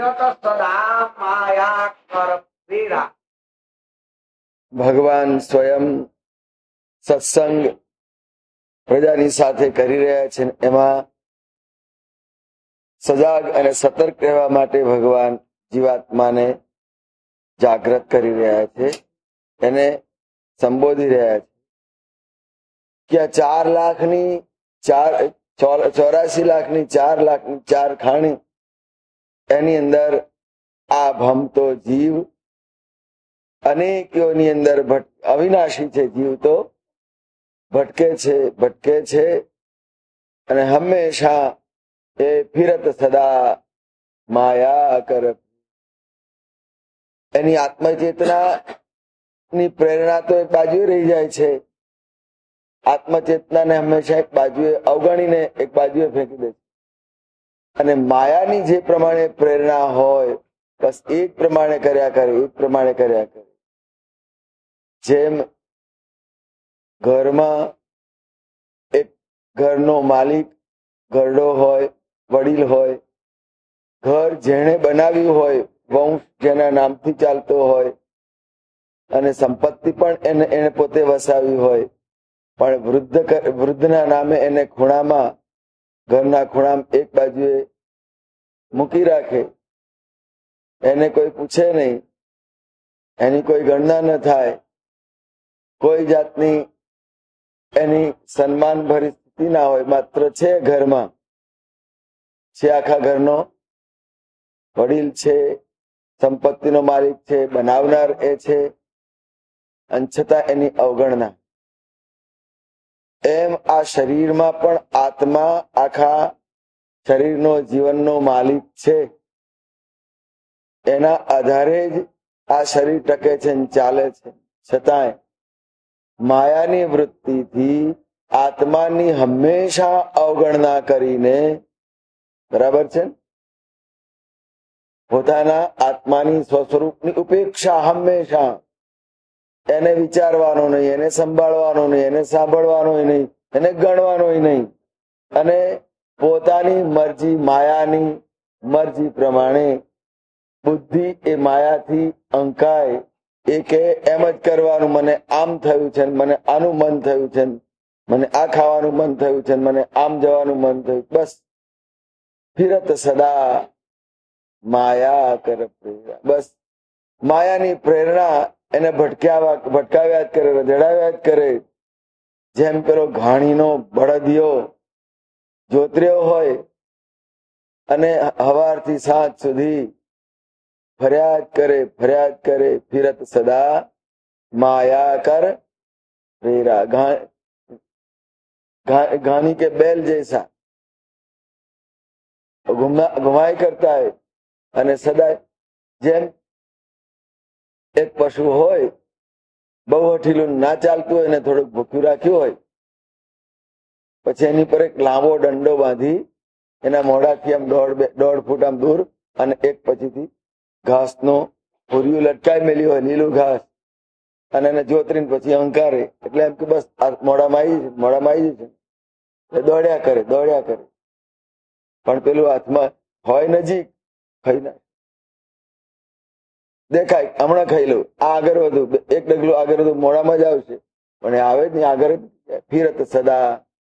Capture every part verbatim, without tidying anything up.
ભગવાન સ્વયં સત્સંગ પ્રજાની સાથે કરી રહ્યા છે. એમાં સજાગ અને સતર્ક રહેવા માટે ભગવાન જીવાત્માને જાગૃત કરી રહ્યા છે, એને સંબોધી રહ્યા છે કે આ ચાર લાખની ચાર ચોરાસી લાખની ચાર લાખની ચાર ખાણી, એની અંદર આ ભમતો જીવ અનેક યોની અંદર અવિનાશી છે. જીવ તો ભટકે છે ભટકે છે અને હંમેશા એ ફિરત સદા માયા કર. એની આત્મચેતના ની પ્રેરણા તો એક બાજુએ રહી જાય છે. આત્મચેતનાને હંમેશા એક બાજુએ અવગણીને એક બાજુએ ફેંકી દે છે અને માયાની જે પ્રમાણે પ્રેરણા હોય બસ એ જ પ્રમાણે કર્યા કરે, એ જ પ્રમાણે કર્યા કરે. જેમ ઘરમાં એક ઘરનો માલિક ઘરડો હોય, વડીલ હોય, ઘર જેણે બનાવ્યું હોય, વંશ જેના નામથી ચાલતો હોય અને સંપત્તિ પણ એને એને પોતે વસાવી હોય, પણ વૃદ્ધ વૃદ્ધના નામે એને ખૂણામાં, ઘરના ખૂણામાં એક બાજુએ મૂકી રાખે. એને કોઈ પૂછે નહીં, એની કોઈ ગણના ન થાય, કોઈ જાતની એની સન્માન ભરી સ્થિતિ ના હોય, માત્ર છે ઘરમાં, છે આખા ઘરનો વડીલ છે, સંપત્તિનો માલિક છે, બનાવનાર એ છે, અને છતાં એની અવગણના. એમ આ શરીરમાં પણ આત્મા આખા શરીરનો જીવનનો માલિક છે. એના આધારે જ આ શરીર ટકે છે અને ચાલે છે. છતાંય માયાની વૃત્તિથી આત્માની હંમેશા અવગણના કરીને, બરાબર છે, પોતાના આત્માની સ્વસ્વરૂપની ઉપેક્ષા હંમેશા, એને વિચારવાનો નહીં, એને સંભાળવાનો નહીં, એને સાંભળવાનો નહીં, એને ગણવાનો નહીં, અને પોતાની મરજી, માયાની મરજી પ્રમાણે બુદ્ધિ એ માયાથી અંકાય. એ કે એમ જ કરવાનું, મને આમ થયું છે, મને આનું મન થયું છે, મને આ ખાવાનું મન થયું છે, મને આમ જવાનું મન થયું. બસ ફિરત સદા માયા કર પ્રેરણા. બસ માયાની પ્રેરણા એને ભટક્યા ભટકાવ્યા જ કરે, રજડાવ્યા જ કરે. જેમ પેલો ઘાણીનો બળદિયો જોતર્યો હોય અને હવારથી સાંજ સુધી ફરિયાદ કરે ફરિયાદ કરે. ફિરત સદા માયા કર પ્રેરા. घानी के बैल जैसा घुमाई करता है. અને સદા જેમ એક પશુ હોય, બહુ હઠીલું ના ચાલતું હોય ને થોડુંક ભૂખ્યું રાખ્યું હોય, પછી એની પર એક લાંબો દંડો બાંધી એના મોઢાથી આમ દોઢ દોઢ ફૂટ આમ દૂર અને એક પછીથી ઘાસનો પૂર્યું લટકાઈ મેલી હોય, લીલું ઘાસ, અને એને જોતરીને પછી અંકારે. એટલે એમ કે બસ મોઢામાં આવી છે, મોઢામાં આવી છે, દોડ્યા કરે દોડ્યા કરે. પણ પેલું હાથમાં હોય નજીક, ખાઈ ના દેખાય, હમણાં ખાઈ લઉં, આ આગળ વધુ, એક ડગલું આગળ વધુ, મોઢામાં જ આવશે, પણ એ આવે જ નહીં આગળ. ફિરત સદા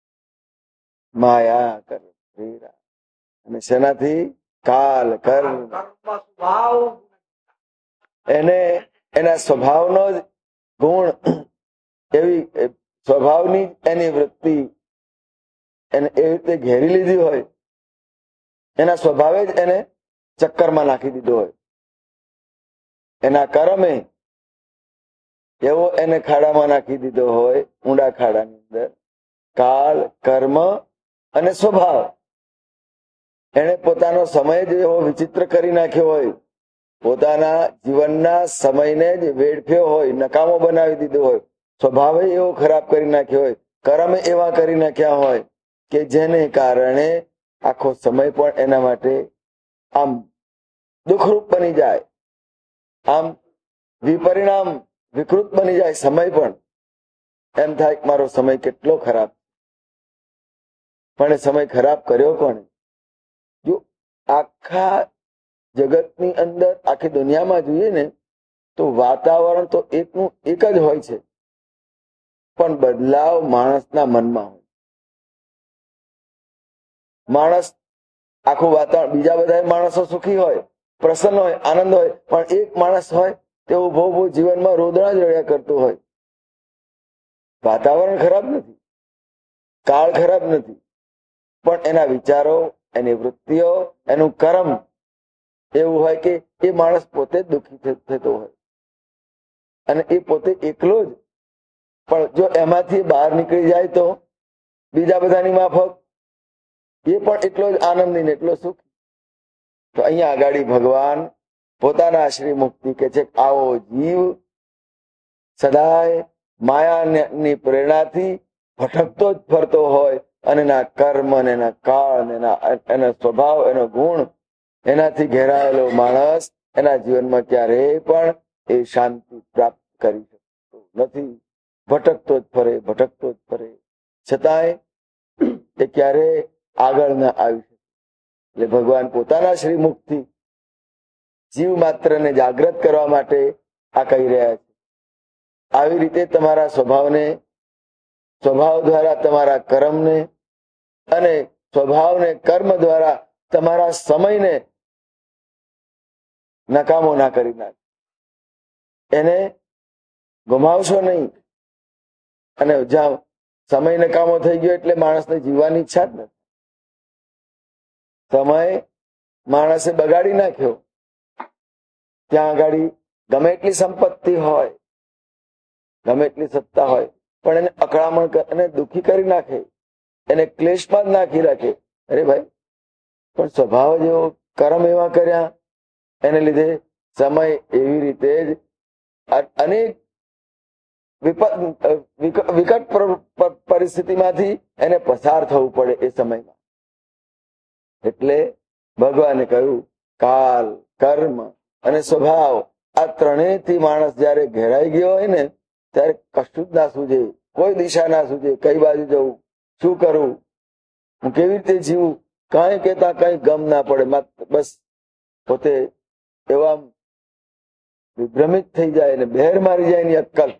માયા કર પ્રેરા. અને શેનાથી? કાલ કર્મ. એને એના સ્વભાવનો જ ગુણ, એવી સ્વભાવની એની વૃત્તિ એને એવી રીતે ઘેરી લીધી હોય, એના સ્વભાવે જ એને ચક્કરમાં નાખી દીધો હોય. એના કર્મે એવો એને ખાડામાં નાખી દીધો હોય, ઊંડા ખાડાની અંદર. કાળ, કર્મ અને સ્વભાવ, એને પોતાનો સમય જ એવો વિચિત્ર કરી નાખ્યો હોય, પોતાના જીવનના સમયને જ વેડફ્યો હોય, નકામો બનાવી દીધો હોય, સ્વભાવે એવો ખરાબ કરી નાખ્યો હોય, કર્મ એવા કરી નાખ્યા હોય કે જેને કારણે આખો સમય પણ એના માટે આમ દુઃખરૂપ બની જાય, આમ વિપરિણામ વિકૃત બની જાય. સમય પણ એમ થાય કે મારો સમય કેટલો ખરાબ, પણ એ સમય ખરાબ કર્યો કોણે? જો આખા જગતની અંદર આખી દુનિયામાં જોઈએ ને તો વાતાવરણ તો એકનું એક જ હોય છે, પણ બદલાવ માણસના મનમાં હોય. માણસ આખું વાતાવરણ, બીજા બધા માણસો સુખી હોય, પ્રસન્ન હોય, આનંદ હોય, પણ એક માણસ હોય તે ઉભો ઉભો જીવનમાં રોદણા જ રડ્યા કરતું હોય. વાતાવરણ ખરાબ નથી, કાળ ખરાબ નથી, પણ એના વિચારો, એની વૃત્તિઓ, એનું કર્મ એવું હોય કે એ માણસ પોતે જ દુઃખી થતો હોય અને એ પોતે એકલો જ. પણ જો એમાંથી બહાર નીકળી જાય તો બીજા બધાની માફક એ પણ એટલો જ આનંદી ને એટલો સુખ. તો અહીંયા આગાડી ભગવાન પોતાના શ્રી મુક્તિ કે છે, આવો જીવ સદાય માયાની પ્રેરણાથી ભટકતો જ ફરતો હોય અને એના કર્મ ને એના કાળ ને એના એનો સ્વભાવ, એનો ગુણ, એનાથી ઘેરાયેલો માણસ એના જીવનમાં ક્યારેય પણ એ શાંતિ પ્રાપ્ત કરી શકતો નથી. ભટકતો જ ફરે, ભટકતો જ ફરે, છતાંય એ ક્યારે આગળ ના આવી શકે. એટલે ભગવાન પોતાના શ્રી મુખથી જીવ માત્રને જાગૃત કરવા માટે આ કહી રહ્યા છે. આવી રીતે તમારા સ્વભાવને, સ્વભાવ દ્વારા તમારા કર્મને અને સ્વભાવને કર્મ દ્વારા તમારા સમયને નકામો ના કરી નાખે. એને ગુમાવશો નહીં. અને જ્યાં સમય નકામો થઈ ગયો એટલે માણસને જીવવાની ઈચ્છા જ નથી. સમય માણસે બગાડી નાખ્યો. ત્યાં આગળ ગમે એટલી સંપત્તિ હોય, ગમે એટલી સત્તા હોય, પણ એને અકળામણ એને દુઃખી કરી નાખે, એને ક્લેશમાં જ નાખી રાખે. અરે ભાઈ, પણ સ્વભાવ જેવો, કર્મ એવા કર્યા, એને લીધે સમય એવી રીતે જ અનેક વિકટ પરિસ્થિતિમાંથી એને પસાર થવું પડે એ સમયમાં. એટલે ભગવાને કહ્યું, કાલ, કર્મ અને સ્વભાવ આ ત્રણેયથી માણસ જયારે ઘેરાઈ ગયો હોય ને ત્યારે કશું જ ના સૂજે, કોઈ દિશા ના સૂજે, કઈ બાજુ જવું, શું કરવું, હું કેવી રીતે જીવું, કઈ કેતા કઈ ગમ ના પડે. બસ પોતે એવા વિભ્રમિત થઈ જાય ને બહેર મારી જાય એની અક્કલ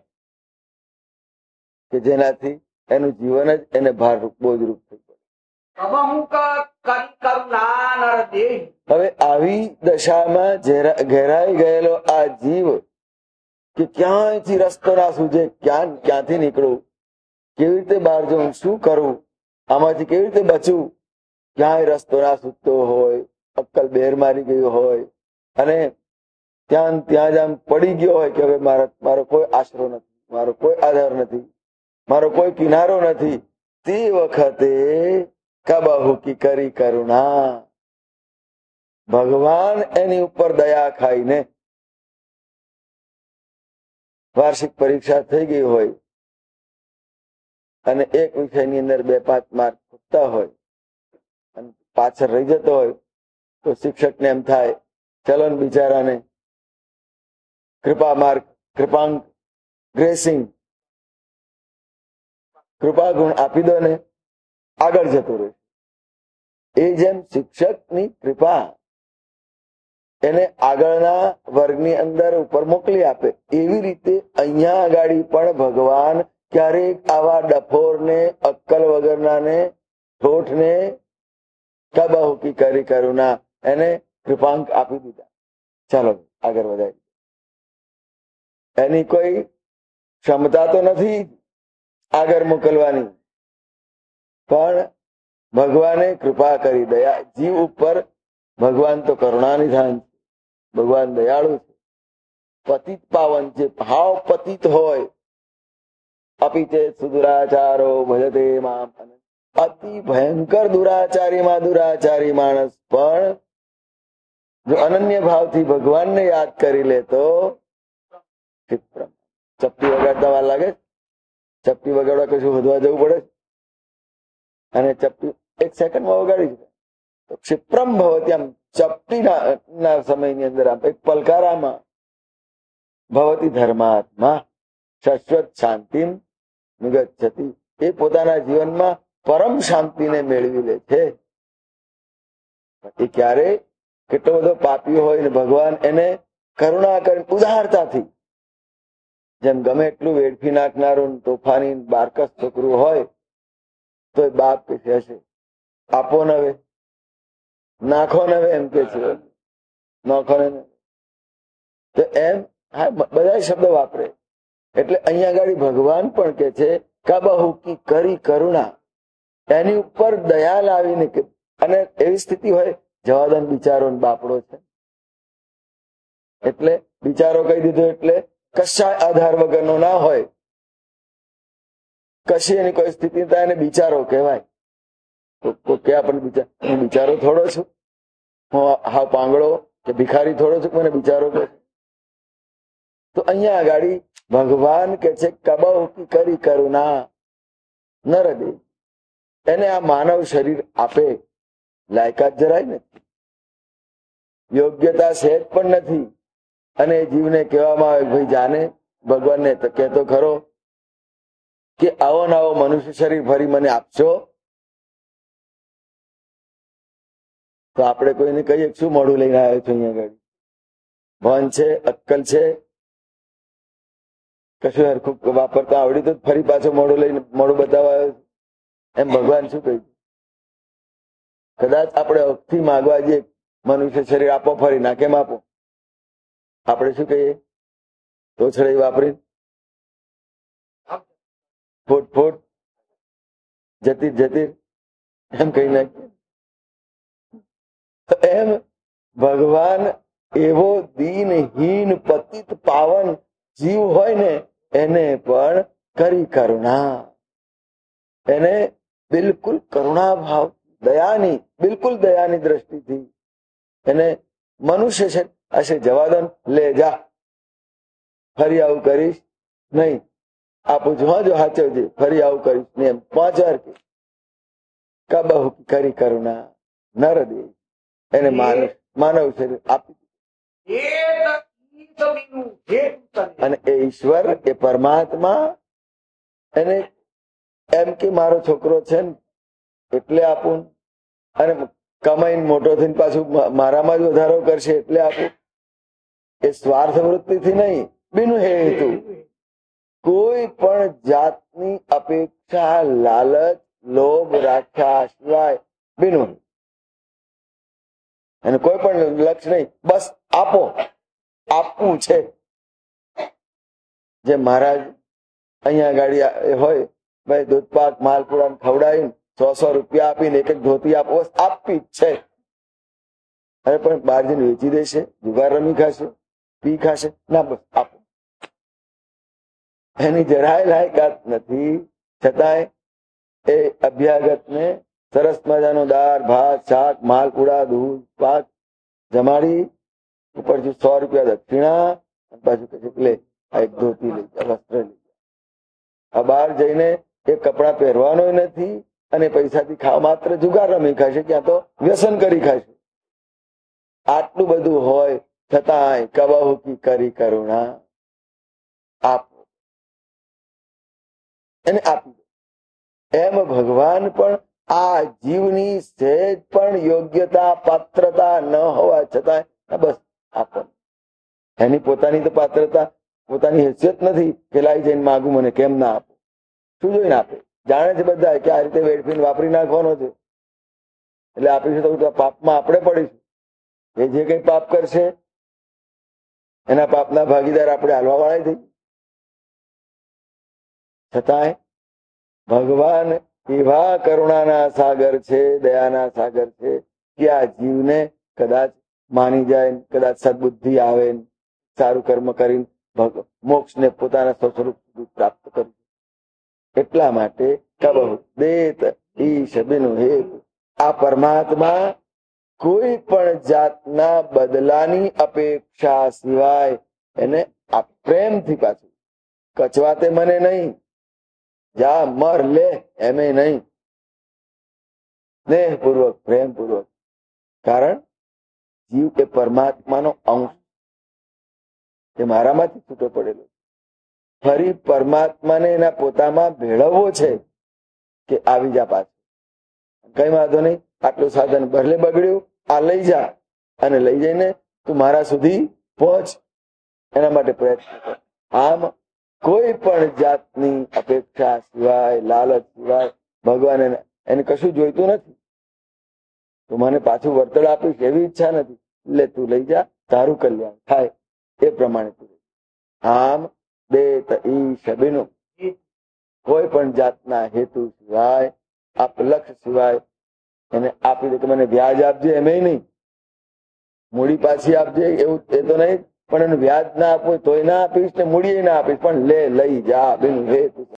કે જેનાથી એનું જીવન જ એને ભારરૂપ, બોજરૂપ થઈ પડે. હવે આવી દશામાં ઘેરાઈ ગયેલો આ જીવ કે ક્યાંયથી રસ્તો ના સૂજે, ક્યાં ક્યાંથી નીકળવું, કેવી રીતે બહાર જવું, શું કરવું, આમાંથી કેવી રીતે બચવું, ક્યાંય રસ્તો ના સૂજતો હોય, અક્કલ બહેર મારી ગયું હોય અને ત્યાં ત્યાં જ આમ પડી ગયો હોય કે હવે મારા મારો કોઈ આશરો નથી, મારો કોઈ આધાર નથી, મારો કોઈ કિનારો નથી. તે વખતે કબહુ કી કરી કરુણા, ભગવાન એની ઉપર દયા ખાઈને, વાર્ષિક પરીક્ષા થઈ ગઈ હોય અને એક વિષયની અંદર બે પાંચ માર્ક ખૂટતા હોય અને પાછળ રહી જતો હોય તો શિક્ષકને એમ થાય, ચલો ને બિચારાને કૃપા માર્ક, કૃપાંક, ગ્રેસિંગ, કૃપા ગુણ આપી દો ને આગળ જતું રહે. એ જેમ શિક્ષકની કૃપા એને આગળના વર્ગની અંદર ઉપર મોકલી આપે, એવી રીતે અહીંયા આગળ પણ ભગવાન ક્યારેક આવા ડફોરને, અક્કલ વગરનાને, ઠોઠને કબહુ કી કરી કરુણા એને કૃપાંક આપી દીધા. ચાલો આગળ વધાય. એની કોઈ ક્ષમતા તો નથી આગળ મોકલવાની, પણ ભગવાને કૃપા કરી, દયા જીવ ઉપર. ભગવાન તો કરુણા નિધાન છે, ભગવાન દયાળુ છે, પતિત પાવન છે. ભાવ પતિત હોય, અપિતે સુદુરાચારો ભજતે મામ, અતિ ભયંકર દુરાચારીમાં દુરાચારી માણસ પણ જો અનન્ય ભાવથી ભગવાનને યાદ કરી લે તો ક્ષિપ્રમ. ચપટી વગાડતા વાર લાગે? ચપટી વગાડવા કશું વધવા જવું પડે અને ચપટી એક સેકન્ડમાં વગાડી છે તો ક્ષિપ્રમ ભવતી, આમ ચપટી ના સમયની અંદર આમ એક પલકારામાં ભવતી ધર્માત્મા શાશ્વત શાંતિ નિગચ્છતિ. એ પોતાના જીવનમાં પરમ શાંતિને મેળવી લે છે. એ ક્યારે? કેટલો બધો પાપી હોય ને ભગવાન એને કરુણા કરી ઉદારતાથી, જેમ ગમે એટલું વેડફી નાખનારું તોફાની બારકસ છોકરું હોય તો એ બાપ કે છે આપો ને હવે, નાખો ને હવે, એમ કે છે નાખો ને. તો એમ હા બધા શબ્દ વાપરે. એટલે અહીંયા આગળ ભગવાન પણ કે છે કબહુ કી કરી કરુણા, એની ઉપર દયા લાવીને કે, અને એવી સ્થિતિ હોય જવાદન બિચારો બાપડો છે એટલે બિચારો કહી દીધો એટલે કશા આધાર વગરનો ના હોય, કશી એની કોઈ સ્થિતિ થાય એને બિચારો કહેવાય. તો કે આપણને બિચાર હું બિચારો થોડો છું, હું હા પાંગડો કે ભિખારી થોડો છું, મને બિચારો કહે. તો અહીંયા આગળ ભગવાન કે છે કબહુ કી કરી કરુણા નરદેવ, એને આ માનવ શરીર આપે લાયકાત જરાય નથી, યોગ્યતા સહેજ પણ નથી. અને જીવને કહેવામાં આવે ભાઈ જાને ભગવાનને કહેતો ખરો કે આવો ને આવો મનુષ્ય શરીર ફરી મને આપશો. તો આપણે કોઈને કહીએ શું મોઢું લઈને આવ્યો છું, અહીંયા આગળ ભાન છે, અક્કલ છે, કશું હરખું વાપરતા આવડી તો ફરી પાછો મોઢું લઈને મોઢું બતાવવા આવ્યો. એમ ભગવાન શું કહ્યું? કદાચ આપણે અખથી માગવા જઈએ મનુષ્ય શરીર આપો ફરી ના, કેમ આપો? આપણે શું કહીએ? તોછડાઈ વાપરી ફૂટ ફૂટ જતીર જતીર એમ કહી નાખીએ. એમ ભગવાન એવો દીનહીન પતિત પાવન જીવ હોય ને એને પણ કરી કરુણા, એને બિલકુલ કરુણા ભાવ, દયાની બિલકુલ દયાની દ્રષ્ટિથી એને મનુષ્ય છે હશે જવાદન લે જા, ફરી આવું કરીશ નહીં, આપું છું હા જો હાચવજે, ફરી આવું કરીશ ને એમ પાંચ વાર કે કબહુ કરી કરુણા નરદેવ, એને માનવ માનવ શરીર આપી. અને એ ઈશ્વર એ પરમાત્મા એને એમ કે મારો છોકરો છે ને એટલે આપું, અને કમાઈને મોટો થઈને પાછું મારામાં જ વધારો કરશે એટલે આપું. એ સ્વાર્થ વૃત્તિથી નહીં, બિનુ હેતુ, કોઈ પણ જાતની અપેક્ષા લાલચ લોભ રાખ્યા સિવાય બિનુ, અને કોઈ પણ લક્ષ્ય નહીં, બસ આપો, આપવું છે. જે મહારાજ અહીંયા ગાડી હોય ભાઈ દૂધપાક માલપુડા ખવડાવીને સો સો રૂપિયા આપીને એક એક ધોતી આપો, બસ આપવી જ છે. અરે પણ બહાર જઈને વેચી દેશે, જુગાર રમી ખાશે, પી ખાશે, ના બસ આપો. એની જરાય લાયકાત નથી, છતાંય એ અભ્યાગત ને સરસ મજાનો દાળ ભાત શાક માલપુડા દૂધ પાક જમાડી ઉપરથી સો રૂપિયા દક્ષિણા, પાછું કહે છે લે આ એક ધોતી લઈ જા, વસ્ત્ર લઈ જા. આ બહાર જઈને એ કપડા પહેરવાનો નથી અને પૈસાથી ખાવા માત્ર જુગાર રમી ખાશે, ક્યાં તો વ્યસન કરી ખાશે. આટલું બધું હોય છતાંય કબહુ કી કરી કરુણા આપો, એને આપી દો. એમ ભગવાન પણ આ જીવની સહેજ પણ યોગ્યતા પાત્રતા ન હોવા છતાં બસ આપો. એની પોતાની તો પાત્રતા પોતાની હેસિયત નથી કે લાઈ જઈને માગું મને કેમ ના આપો. શું જોઈને આપે? જાણે છે બધા કે આ રીતે વેડફીને વાપરી નાખવાનો છે એટલે આપીશું તો પાપમાં આપણે પડીશું. એ જે કઈ પાપ કરશે એના પાપના ભાગીદાર આપણે હાલવા વાળા થઈ. છતાંય ભગવાન એવા કરુણાના સાગર છે, દયાના સાગર છે કે આ જીવને કદાચ માની જાય, કદાચ સદબુદ્ધિ આવે, સારું કર્મ કરીને મોક્ષને પોતાના સ્વસ્વરૂપ પ્રાપ્ત કર્યું. એટલા માટે કબહુ દેત ઈશ બિનુ હેતુ, આ પરમાત્મા કોઈ પણ જાતના બદલાની અપેક્ષા સિવાય એને આ પ્રેમથી પાછું કચવાતે મને નહીં, જા મર લે એમે નહીં, સ્નેહપૂર્વક પ્રેમપૂર્વક. કારણ જીવ એ પરમાત્માનો અંશ, એ મારામાંથી છૂટો પડેલો, ફરી પરમાત્માને એના પોતામાં ભેળવવો છે કે આવી જા પાછું, કઈ વાંધો નહીં, આટલું સાધન ભલે બગડ્યું આ લઈ જા, અને લઈ જઈને તું મારા સુધી પહોંચ, એના માટે પ્રયત્ન કર. આમ કોઈ પણ જાતની અપેક્ષા સિવાય, લાલચ સિવાય ભગવાન એને કશું જોઈતું નથી. તું મને પાછું વળતર આપીશ એવી ઈચ્છા નથી. એટલે તું લઈ જા, તારું કલ્યાણ થાય એ પ્રમાણે તું. આમ દેત ઈશ અભિનું, કોઈ પણ જાતના હેતુ સિવાય, આપ લક્ષ્ય સિવાય એને આપી દે કે મને વ્યાજ આપજે, એમ નહીં, મૂડી પાછી આપજે એવું એ તો નહીં, પણ એનું વ્યાજ ના આપવું તોય ના આપીશ ને મૂડી ના આપીશ, પણ લે લઈ જા બિન હેતુ.